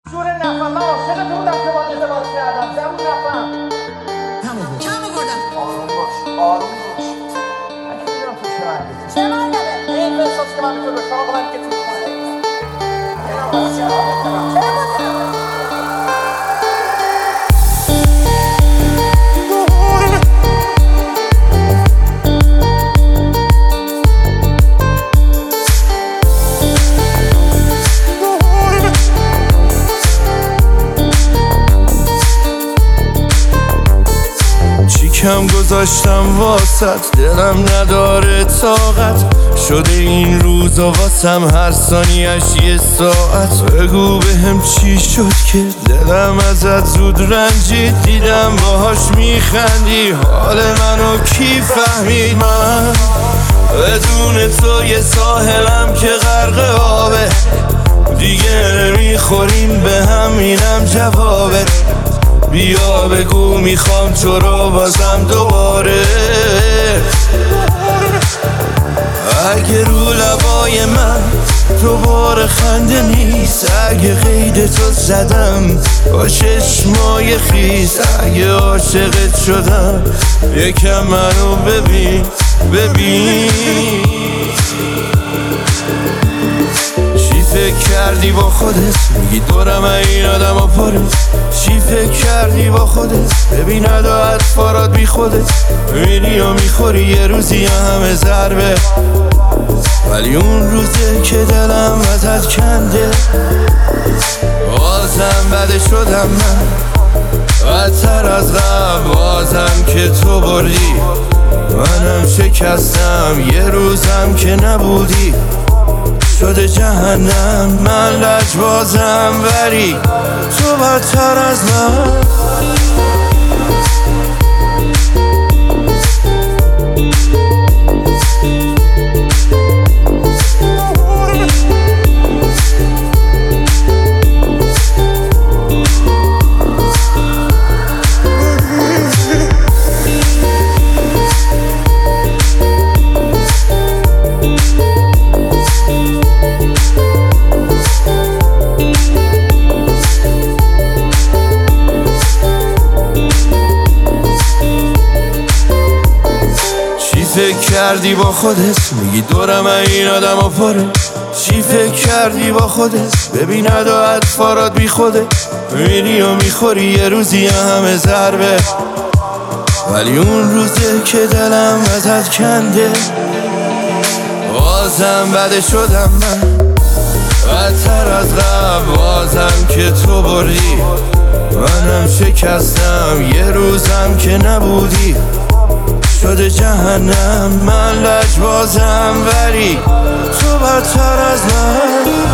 شور نفهم من عاشق تو بودم که با ازدواج کردم زبون نفهم کم آوردم آروم باش آروم باش اگه میدونم تو چه رنگی چه من داره؟ این احساس که من به تو داشتم آقا من که تو کنه کم گذاشتم واسط دلم نداره طاقت شده این روزا واسم هر ثانیه‌اش یه ساعت بگو بهم چی شد که دلم ازت زود رنجید دیدم باهاش میخندی حال منو کی فهمید من بدون تو یه ساحلم که غرق آبه دیگه نمیخوریم به هم اینم جوابت بیا بگو میخوام تو رو بازم دوباره اگه رو لبای من دوباره خنده نیست اگه قید تو زدم با چشمای خیس اگه عاشقت شدم یکم منو ببین چی فکر کردی با خودت میگی دورم این آدم ها پاره چی فکر کردی با خودت ببین ادا اطفارات بی خودت میری و میخوری یه روزی همه ضربه ولی اون روزه که دلم ازت کنده بازم بده شدم من بدتر از قبل بازم که تو بردی منم شکستم یه روزم که نبودی شده جهنم من لجبازم ولی تو بدتر از من فکر کردی با خودت میگی دورم این آدم ها پاره چی فکر کردی با خودت ببین ادا اطفارات بی خودت میری و میخوری یه روزی همه ضربه ولی اون روزه که دلم ازت کنده بازم بده شدم من بدتر از قبل بازم که تو بردی منم شکستم یه روزم که نبودی شده جهنم من لجبازم ولی تو بدتر از من